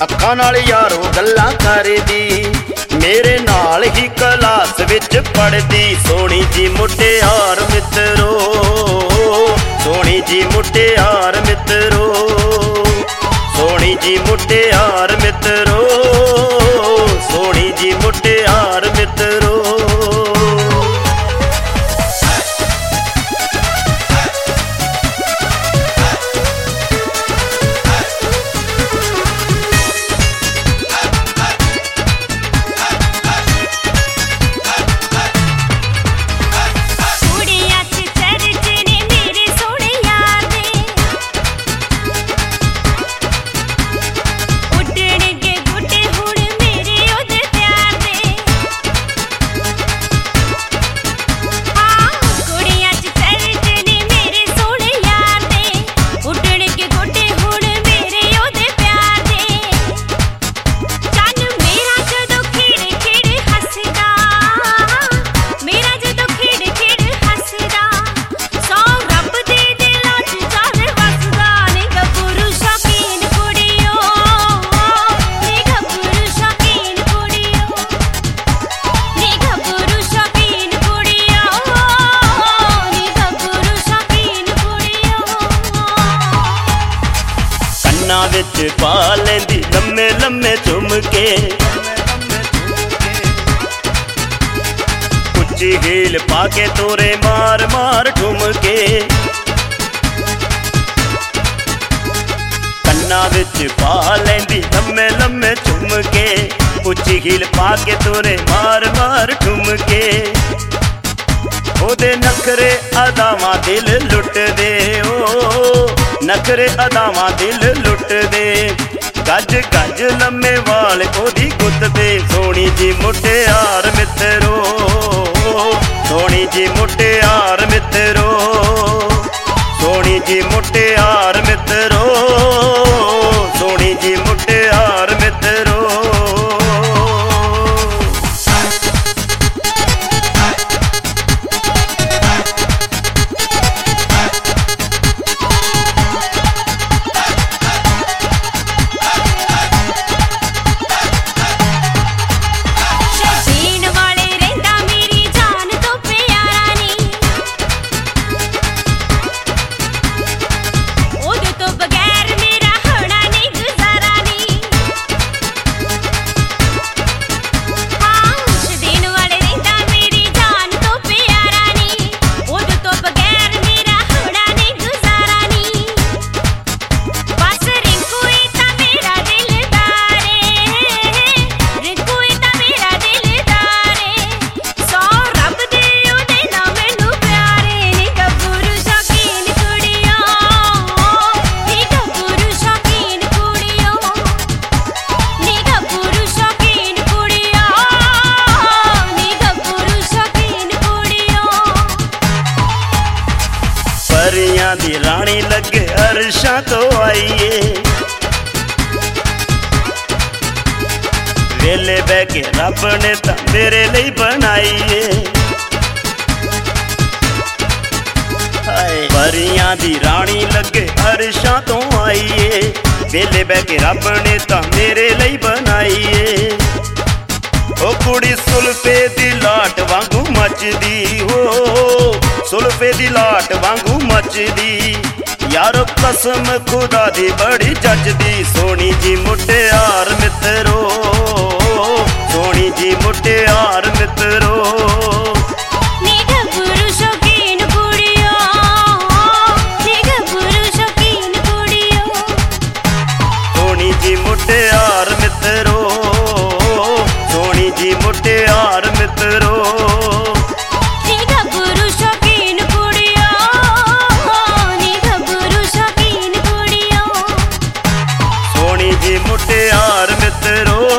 ਅੱਖਾਂ ਨਾਲ ਯਾਰੋ ਗੱਲਾਂ ਕਰਦੀ, ਮੇਰੇ ਨਾਲ ਹੀ ਕਲਾਸ ਵਿੱਚ ਪੜ੍ਹਦੀ। ਸੋਹਣੀ ਜੀ ਮੁਟਿਆਰ ਮਿੱਤਰੋ, ਸੋਹਣੀ ਜੀ ਮੁਟਿਆਰ ਮਿੱਤਰੋ, ਸੋਹਣੀ ਜੀ ਮੁਟਿਆਰ ਮਿੱਤਰੋ, ਸੋਹਣੀ ਜੀ ਮੁਟਿਆਰ ਮਿੱਤਰੋ। ਵਿੱਚ ਪਾ ਲੈਂਦੀ ਲੰਮੇ ਲੰਮੇ ਝੁਮਕੇ, ਉੱਚੀ ਹੀਲ ਪਾ ਕੇ ਤੋਰੇ ਮਾਰ ਮਾਰ ਠੁਮਕੇ। ਕੰਨਾਂ ਵਿੱਚ ਪਾ ਲੈਂਦੀ ਲੰਮੇ ਲੰਮੇ ਝੁਮਕੇ, ਉੱਚੀ ਹੀਲ ਪਾ ਕੇ ਤੋਰੇ ਮਾਰ ਮਾਰ ਠੁਮਕੇ। ਉਹਦੇ ਨਖਰੇ ਅਦਾਵਾਂ ਦਿਲ ਲੁੱਟਦੇ, ਓ ਨਖਰੇ ਅਦਾਵਾਂ ਦਿਲ ਲੁੱਟਦੇ। ਗੱਜ ਗੱਜ ਲੰਮੇ ਵਾਲ ਉਹਦੀ ਗੁੱਤ ਤੇ। ਸੋਹਣੀ ਜੀ ਮੁਟਿਆਰ ਮਿੱਤਰੋ, ਸੋਹਣੀ ਜੀ ਮੁਟਿਆਰ ਮਿੱਤਰੋ, ਸੋਹਣੀ ਜੀ ਮੁਟਿਆਰ ਮਿੱਤਰੋ, ਸੋਹਣੀ ਜੀ ਮੁਟਿਆਰ ਮਿੱਤਰੋ। परियां दी रानी लगे अरशां तो आईए, वेले बह के रब ने तां मेरे लिए बनाईए। परियां दी रानी लगे अरशां तो आईए, वेले बह के रब ने तां मेरे लिए बनाईए। ओ कुड़ी सुल्फे दी लाट वांगू मचदी, हो सुल्फे दी लाट वांगू मचदी। यारो कसम खुदा दी बड़ी जचदी। सोहनी जी मुटियार मित्रो, सोहनी जी मुटियार मित्रो, सोहनी जी मुटियार मित्रो, सोहनी जी मुटियार मित्रो। मुटियार मित्रो,